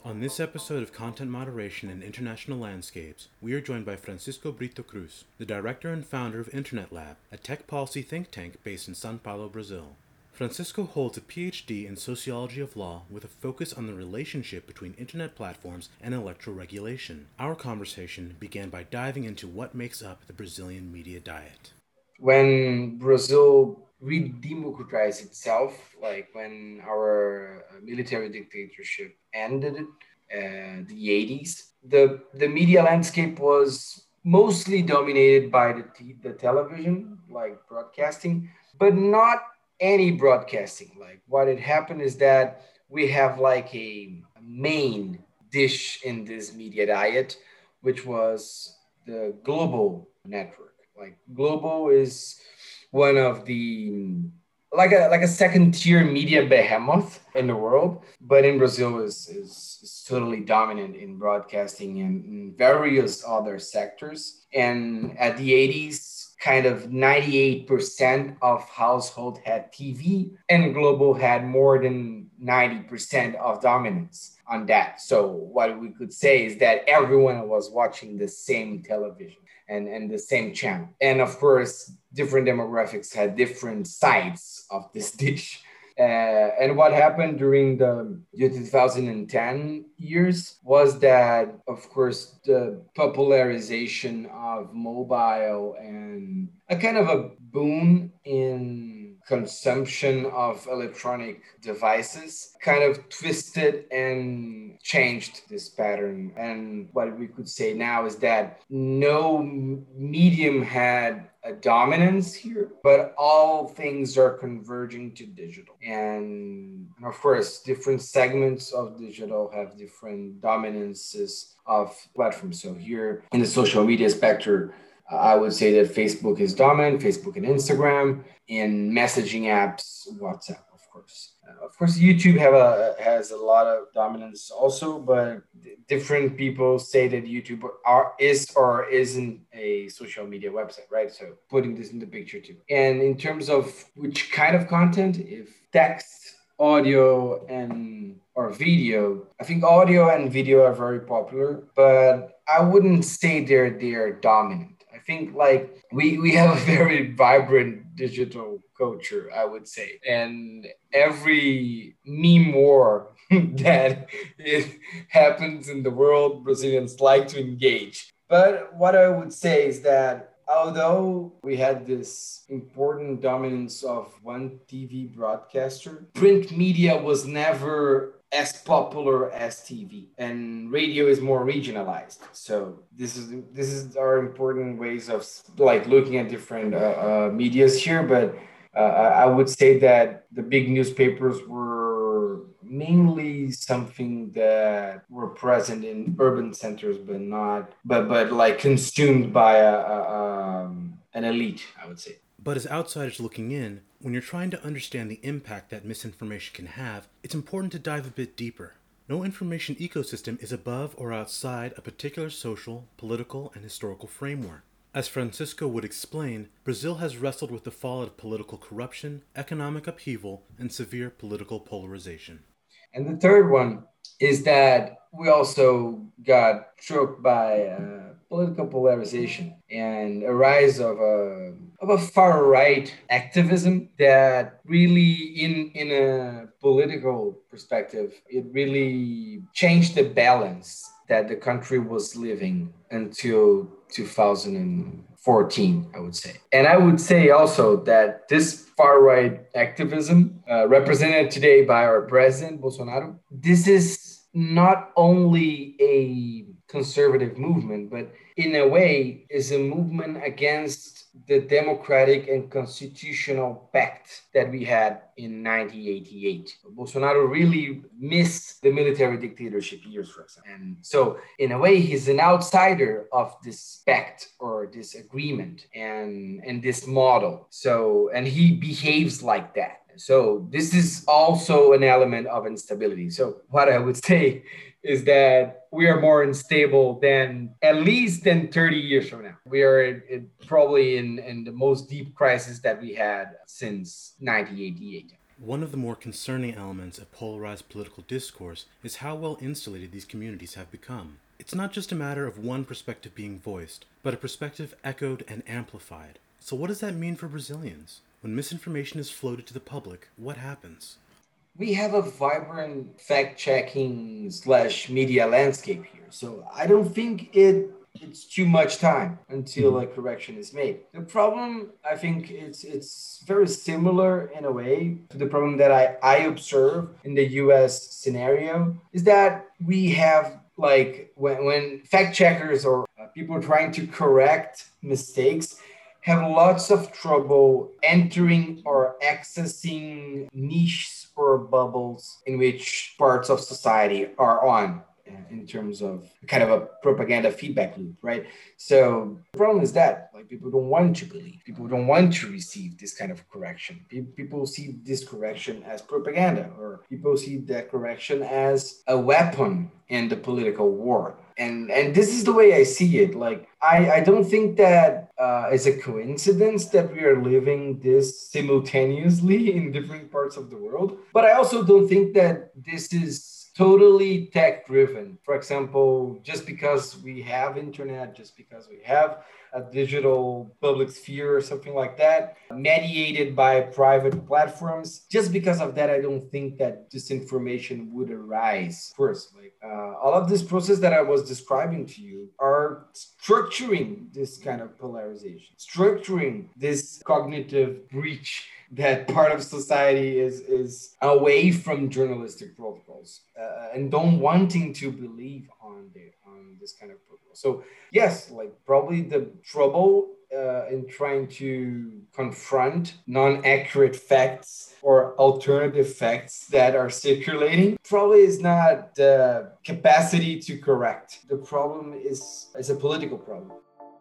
On this episode of Content Moderation in International Landscapes, we are joined by Francisco Brito Cruz, the director and founder of Internet Lab, a tech policy think tank based in Sao Paulo, Brazil. Francisco holds a PhD in sociology of law with a focus on the relationship between internet platforms and electoral regulation. Our conversation began by diving into what makes up the Brazilian media diet. When Brazil redemocratized itself, like when our military dictatorship ended, the 80s, the media landscape was mostly dominated by the television, like broadcasting, but not any broadcasting. Like what had happened is that we have like a main dish in this media diet, which was the global network. Like Globo is one of the like a second tier media behemoth in the world, but in Brazil is totally dominant in broadcasting and in various other sectors. And at the 80s, kind of 98% of household had TV, and Globo had more than 90% of dominance on that. So what we could say is that everyone was watching the same television and the same channel. And of course, different demographics had different sides of this dish. And what happened during the 2010 years was that, of course, the popularization of mobile and a kind of a boom in consumption of electronic devices kind of twisted and changed this pattern. And what we could say now is that no medium had a dominance here, but all things are converging to digital. And of course, different segments of digital have different dominances of platforms. So here in the social media spectrum, I would say that Facebook is dominant, Facebook and Instagram. In messaging apps, WhatsApp, of course. Of course, YouTube has a lot of dominance also, but different people say that YouTube is or isn't a social media website, right? So putting this in the picture too. And in terms of which kind of content, if text, audio, and or video, I think audio and video are very popular, but I wouldn't say they're dominant. I think like we have a very vibrant digital culture, I would say. And every meme war that it happens in the world, Brazilians like to engage. But what I would say is that although we had this important dominance of one TV broadcaster, print media was never as popular as TV, and radio is more regionalized. So this is our important ways of like looking at different medias here. But I would say that the big newspapers were mainly something that were present in urban centers, but not but like consumed by an elite, I would say. But as outsiders looking in, when you're trying to understand the impact that misinformation can have, it's important to dive a bit deeper. No information ecosystem is above or outside a particular social, political, and historical framework. As Francisco would explain, Brazil has wrestled with the fallout of political corruption, economic upheaval, and severe political polarization. And the third one is that we also got struck by political polarization and a rise of a far right activism that really, in a political perspective, it really changed the balance that the country was living until 2014, I would say. And I would say also that this far right activism, represented today by our president, Bolsonaro, this is not only a conservative movement, but in a way is a movement against the democratic and constitutional pact that we had in 1988. Bolsonaro really missed the military dictatorship years, for example. And so, in a way, he's an outsider of this pact or this agreement and this model. So, and he behaves like that. So this is also an element of instability. So what I would say is that we are more unstable than at least than 30 years from now. We are probably in the most deep crisis that we had since 1988. One of the more concerning elements of polarized political discourse is how well insulated these communities have become. It's not just a matter of one perspective being voiced, but a perspective echoed and amplified. So what does that mean for Brazilians? When misinformation is floated to the public, what happens? We have a vibrant fact-checking slash media landscape here. So I don't think it's too much time until a correction is made. The problem, I think, it's very similar in a way to the problem that I observe in the US scenario, is that we have like when fact checkers or people trying to correct mistakes have lots of trouble entering or accessing niches or bubbles in which parts of society are on in terms of kind of a propaganda feedback loop, right? So the problem is that like people don't want to believe, people don't want to receive this kind of correction. People see this correction as propaganda, or people see that correction as a weapon in the political war. And this is the way I see it. Like I don't think that it's a coincidence that we are living this simultaneously in different parts of the world. But I also don't think that this is totally tech driven. For example, just because we have internet, just because we have a digital public sphere or something like that, mediated by private platforms, just because of that, I don't think that disinformation would arise first. Like all of this process that I was describing to you are structuring this kind of polarization, structuring this cognitive breach that part of society is away from journalistic protocols and don't wanting to believe on this kind of protocol. So yes, like probably the trouble in trying to confront non-accurate facts or alternative facts that are circulating probably is not the capacity to correct. The problem is a political problem.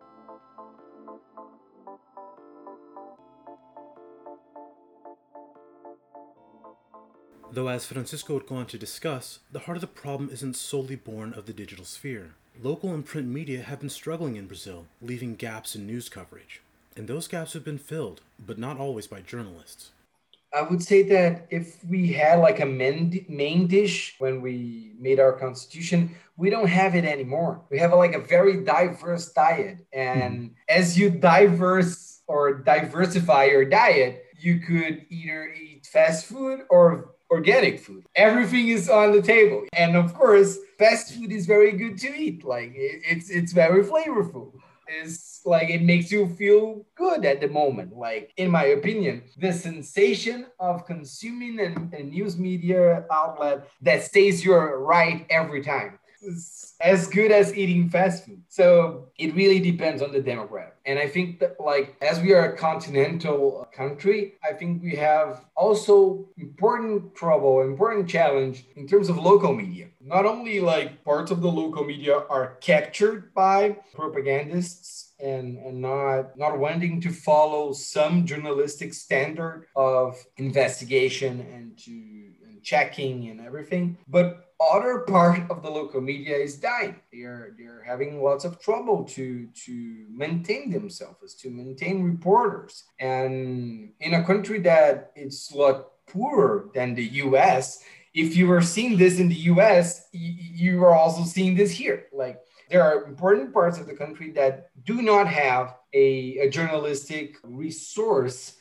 Though, as Francisco would go on to discuss, the heart of the problem isn't solely born of the digital sphere. Local and print media have been struggling in Brazil, leaving gaps in news coverage. And those gaps have been filled, but not always by journalists. I would say that if we had like a main dish when we made our constitution, we don't have it anymore. We have like a very diverse diet. And as you diverse or diversify your diet, you could either eat fast food or organic food. Everything is on the table. And of course, fast food is very good to eat. Like it's very flavorful. It's like it makes you feel good at the moment. Like, in my opinion, the sensation of consuming a news media outlet that stays you're right every time is as good as eating fast food. So it really depends on the demographic. And I think that, like, as we are a continental country, I think we have also important trouble, important challenge in terms of local media. Not only like parts of the local media are captured by propagandists and not wanting to follow some journalistic standard of investigation and checking and everything, but other part of the local media is dying. They're having lots of trouble to maintain themselves, to maintain reporters. And in a country that it's a lot poorer than the US, if you are seeing this in the US, you are also seeing this here. Like, there are important parts of the country that do not have a journalistic resource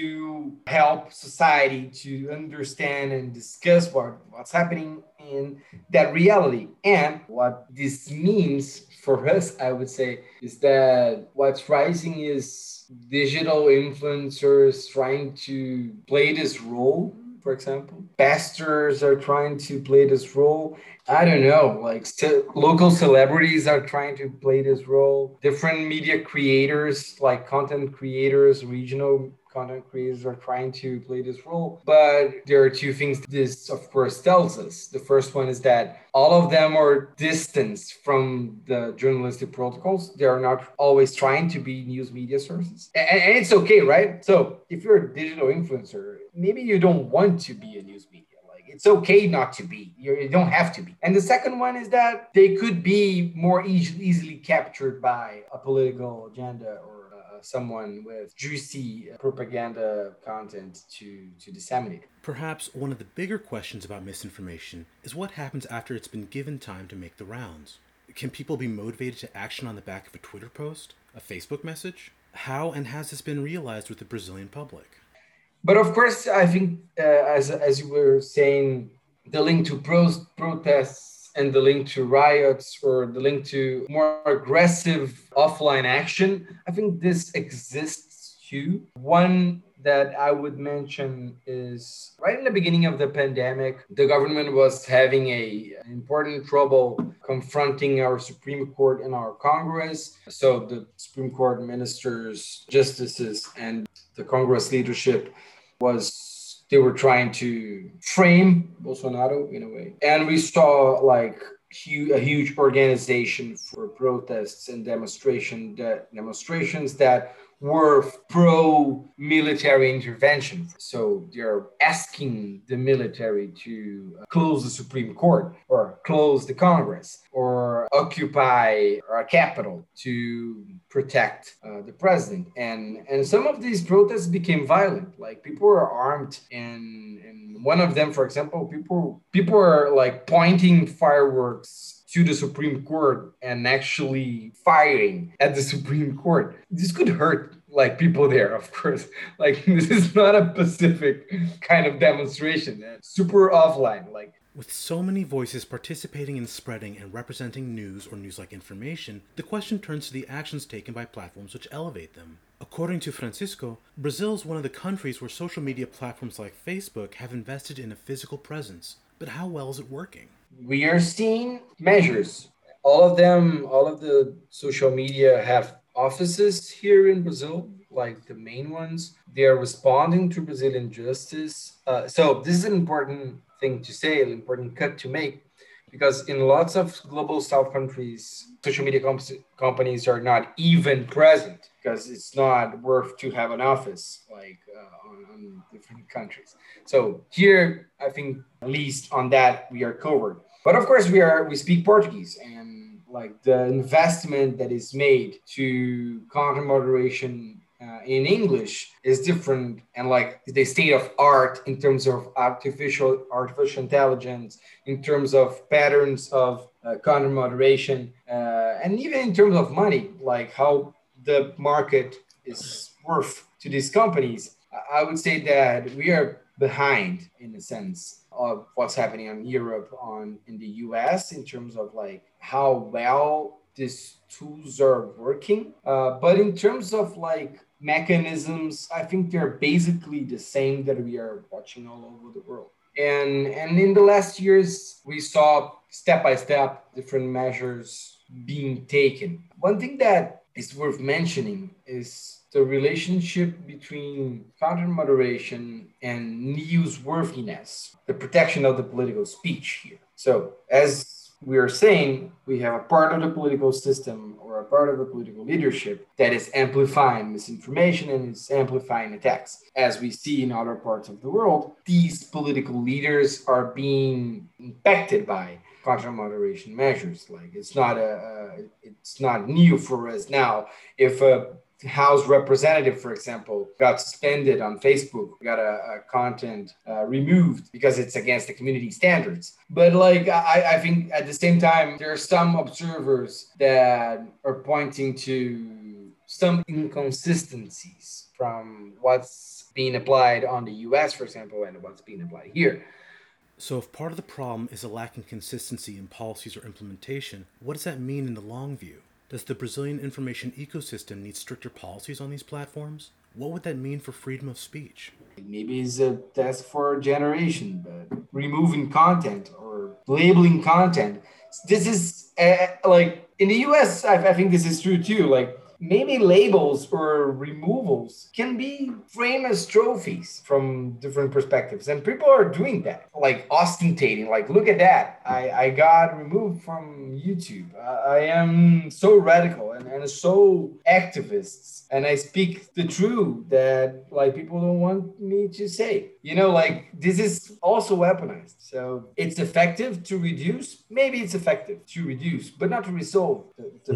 to help society to understand and discuss what's happening in that reality. And what this means for us, I would say, is that what's rising is digital influencers trying to play this role. For example, pastors are trying to play this role. I don't know, like local celebrities are trying to play this role. Different media creators, like content creators, regional content creators are trying to play this role. But there are two things this, of course, tells us. The first one is that all of them are distanced from the journalistic protocols. They are not always trying to be news media sources. And it's okay, right? So if you're a digital influencer, maybe you don't want to be a news media. It's okay not to be. You don't have to be. And the second one is that they could be more easily captured by a political agenda or someone with juicy propaganda content to disseminate. Perhaps one of the bigger questions about misinformation is what happens after it's been given time to make the rounds. Can people be motivated to action on the back of a Twitter post, a Facebook message? How and has this been realized with the Brazilian public? But of course, I think, as you were saying, the link to protests and the link to riots or the link to more aggressive offline action, I think this exists too. One that I would mention is right in the beginning of the pandemic, the government was having an important trouble confronting our Supreme Court and our Congress. So the Supreme Court ministers, justices, and the Congress leadership they were trying to frame Bolsonaro in a way. And we saw like a huge organization for protests and demonstrations that were pro-military intervention. So they're asking the military to close the Supreme Court or close the Congress or occupy our capital to protect the president. And some of these protests became violent. Like people were armed, and one of them, for example, people were like pointing fireworks to the Supreme Court and actually firing at the Supreme Court. This could hurt like people there, of course. Like this is not a pacific kind of demonstration. It's super offline. Like with so many voices participating in spreading and representing news or news-like information, the question turns to the actions taken by platforms which elevate them. According to Francisco, Brazil is one of the countries where social media platforms like Facebook have invested in a physical presence. But how well is it working? We are seeing measures. All of the social media have offices here in Brazil, like the main ones. They are responding to Brazilian justice. So this is an important thing to say, an important cut to make, because in lots of global South countries, social media companies are not even present because it's not worth to have an office like on different countries. So here, I think at least on that we are covered. But of course, we speak Portuguese, and like the investment that is made to content moderation in English is different, and like the state of art in terms of artificial intelligence, in terms of patterns of content moderation, and even in terms of money, like how the market is worth to these companies. I would say that we are behind in a sense of what's happening in Europe, in the US, in terms of like how well these tools are working. But in terms of like mechanisms, I think they're basically the same that we are watching all over the world. And in the last years, we saw step by step different measures being taken. One thing that is worth mentioning is the relationship between content moderation and newsworthiness, the protection of the political speech here. So as we are saying, we have a part of the political system or a part of the political leadership that is amplifying misinformation and is amplifying attacks. As we see in other parts of the world, these political leaders are being impacted by content moderation measures. Like it's not new for us now. If a House representative, for example, got suspended on Facebook, got a content removed because it's against the community standards. But like I think at the same time, there are some observers that are pointing to some inconsistencies from what's being applied on the US, for example, and what's being applied here. So if part of the problem is a lack in consistency in policies or implementation, what does that mean in the long view? Does the Brazilian information ecosystem need stricter policies on these platforms? What would that mean for freedom of speech? Maybe it's a task for a generation, but removing content or labeling content. This is like in the US, I think this is true too. Like maybe labels or removals can be framed as trophies from different perspectives. And people are doing that, like ostentating, like, look at that. I got removed from YouTube. I am so radical and so activist. And I speak the truth that like people don't want me to say. You know, like this is also weaponized. So it's effective to reduce. Maybe it's effective to reduce, but not to resolve the problem.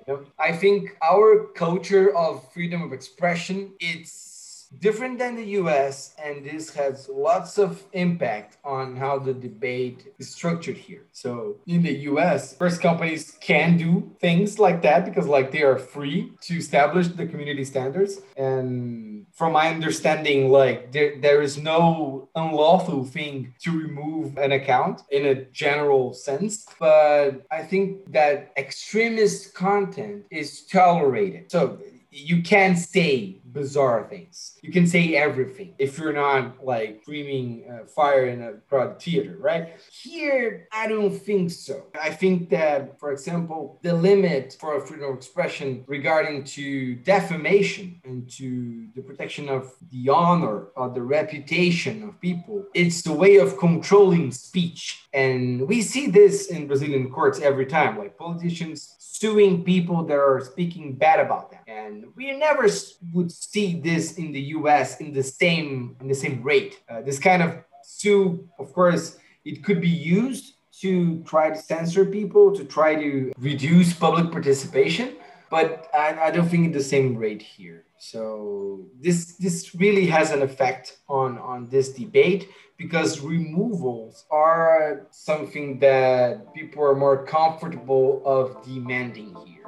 I think our culture of freedom of expression, it's different than the US, and this has lots of impact on how the debate is structured here. So in the US, first companies can do things like that because like they are free to establish the community standards. And from my understanding, like there is no unlawful thing to remove an account in a general sense. But I think that extremist content is tolerated. So you can say bizarre things. You can say everything if you're not like screaming fire in a crowded theater, right? Here, I don't think so. I think that, for example, the limit for freedom of expression regarding to defamation and to the protection of the honor or the reputation of people, it's the way of controlling speech. And we see this in Brazilian courts every time, like politicians suing people that are speaking bad about them. And we never would see this in the US in the same rate. This kind of sue, of course, it could be used to try to censor people, to try to reduce public participation, but I don't think in the same rate here. So this really has an effect on this debate because removals are something that people are more comfortable of demanding here.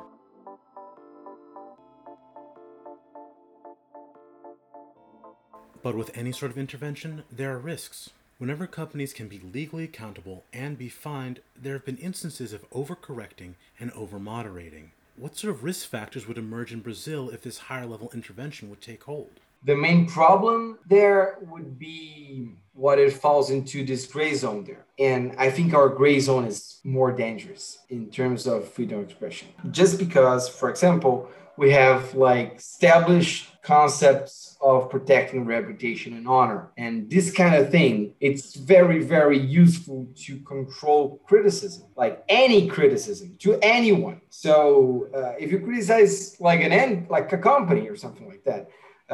But with any sort of intervention, there are risks. Whenever companies can be legally accountable and be fined, there have been instances of overcorrecting and overmoderating. What sort of risk factors would emerge in Brazil if this higher level intervention would take hold? The main problem there would be what it falls into this gray zone there. And I think our gray zone is more dangerous in terms of freedom of expression. Just because, for example, we have like established concepts of protecting reputation and honor. And this kind of thing, it's very, very useful to control criticism, like any criticism to anyone. So if you criticize like like a company or something like that,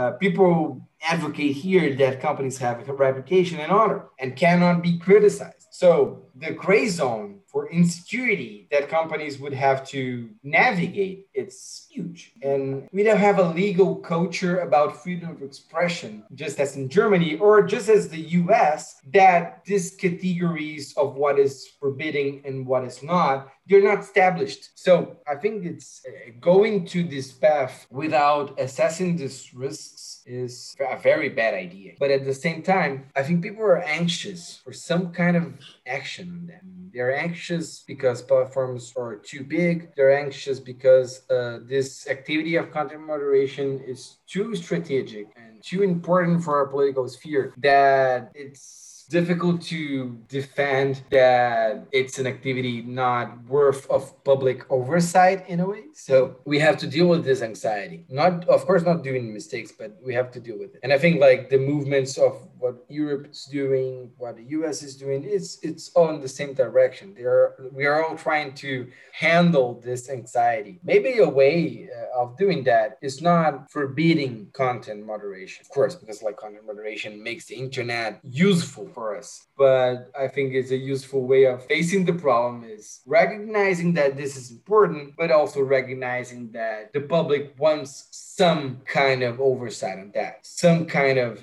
people advocate here that companies have a reputation and honor and cannot be criticized. So the gray zone for insecurity that companies would have to navigate, it's huge. And we don't have a legal culture about freedom of expression, just as in Germany or just as the US, that these categories of what is forbidding and what is not, they're not established. So I think it's going to this path without assessing these risks is a very bad idea. But at the same time, I think people are anxious for some kind of action on them. They're anxious because platforms are too big. They're anxious because this activity of content moderation is too strategic and too important for our political sphere that it's difficult to defend that it's an activity not worth of public oversight in a way. So we have to deal with this anxiety. Not, of course, not doing mistakes, but we have to deal with it. And I think like the movements of what Europe is doing, what the US is doing, it's all in the same direction. We are all trying to handle this anxiety. Maybe a way of doing that is not forbidding content moderation, of course, because like content moderation makes the internet useful for us. But I think it's a useful way of facing the problem is recognizing that this is important, but also recognizing that the public wants some kind of oversight on that, some kind of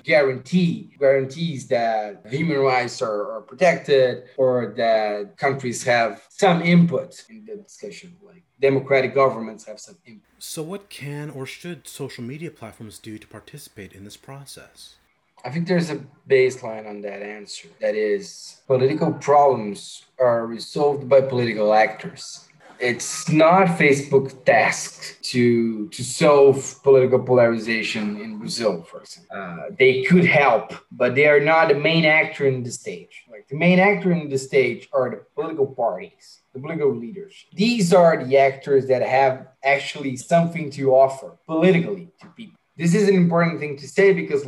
guarantees that human rights are protected or that countries have some input in the discussion, like democratic governments have some input. So, what can or should social media platforms do to participate in this process? I think there's a baseline on that answer. That is, political problems are resolved by political actors. It's not Facebook's task to solve political polarization in Brazil, for example. They could help, but they are not the main actor in the stage. Like the main actor in the stage are the political parties, the political leaders. These are the actors that have actually something to offer politically to people. This is an important thing to say because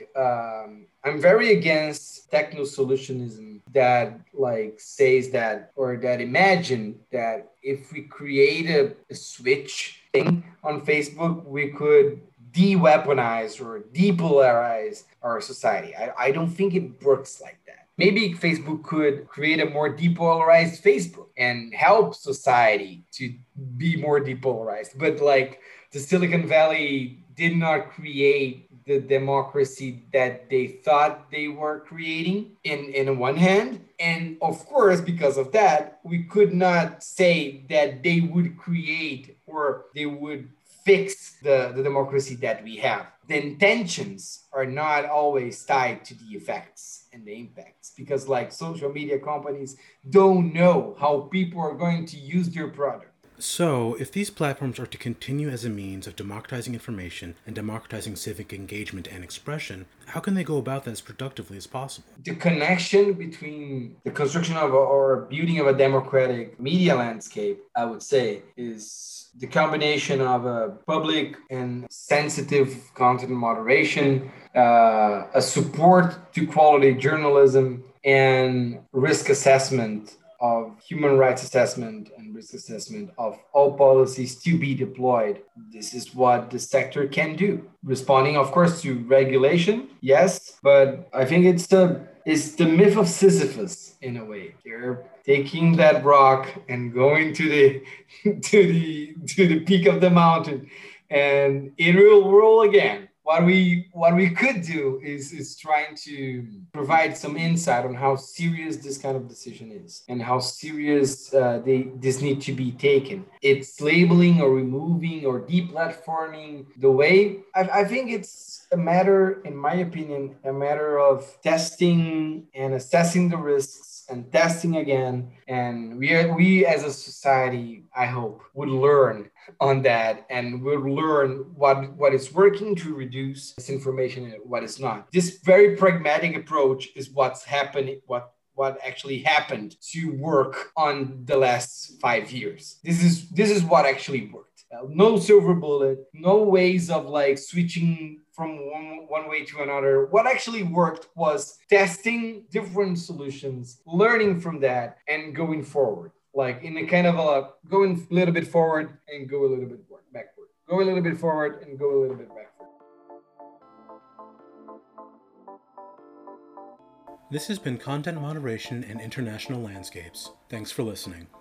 I'm very against techno solutionism that like says that or that imagine that if we create a switch thing on Facebook, we could de-weaponize or depolarize our society. I don't think it works like that. maybe Facebook could create a more depolarized Facebook and help society to be more depolarized. But like the Silicon Valley did not create the democracy that they thought they were creating in one hand. And of course, because of that, we could not say that they would create or they would fix the democracy that we have. The intentions are not always tied to the effects and the impacts because like social media companies don't know how people are going to use their product. So, if these platforms are to continue as a means of democratizing information and democratizing civic engagement and expression, how can they go about that as productively as possible? The connection between the construction of or building of a democratic media landscape, I would say, is the combination of a public and sensitive content moderation, a support to quality journalism, and risk assessment of human rights assessment and risk assessment of all policies to be deployed. This is what the sector can do. Responding, of course, to regulation, yes, but I think it's the myth of Sisyphus in a way. They're taking that rock and going to the to the peak of the mountain, and it will roll again. What we could do is trying to provide some insight on how serious this kind of decision is and how serious this need to be taken. It's labeling or removing or deplatforming the way. I think it's a matter, in my opinion, a matter of testing and assessing the risks and testing again. And we as a society, I hope, would learn on that and we'll learn what is working to reduce misinformation and what is not. This very pragmatic approach is what's happening, what actually happened to work on the last 5 years. This is what actually worked. No silver bullet, no ways of like switching from one way to another. What actually worked was testing different solutions, learning from that, and going forward. Like in a kind of a going a little bit forward and go a little bit backward. Go a little bit forward and go a little bit backward. This has been Content Moderation and International Landscapes. Thanks for listening.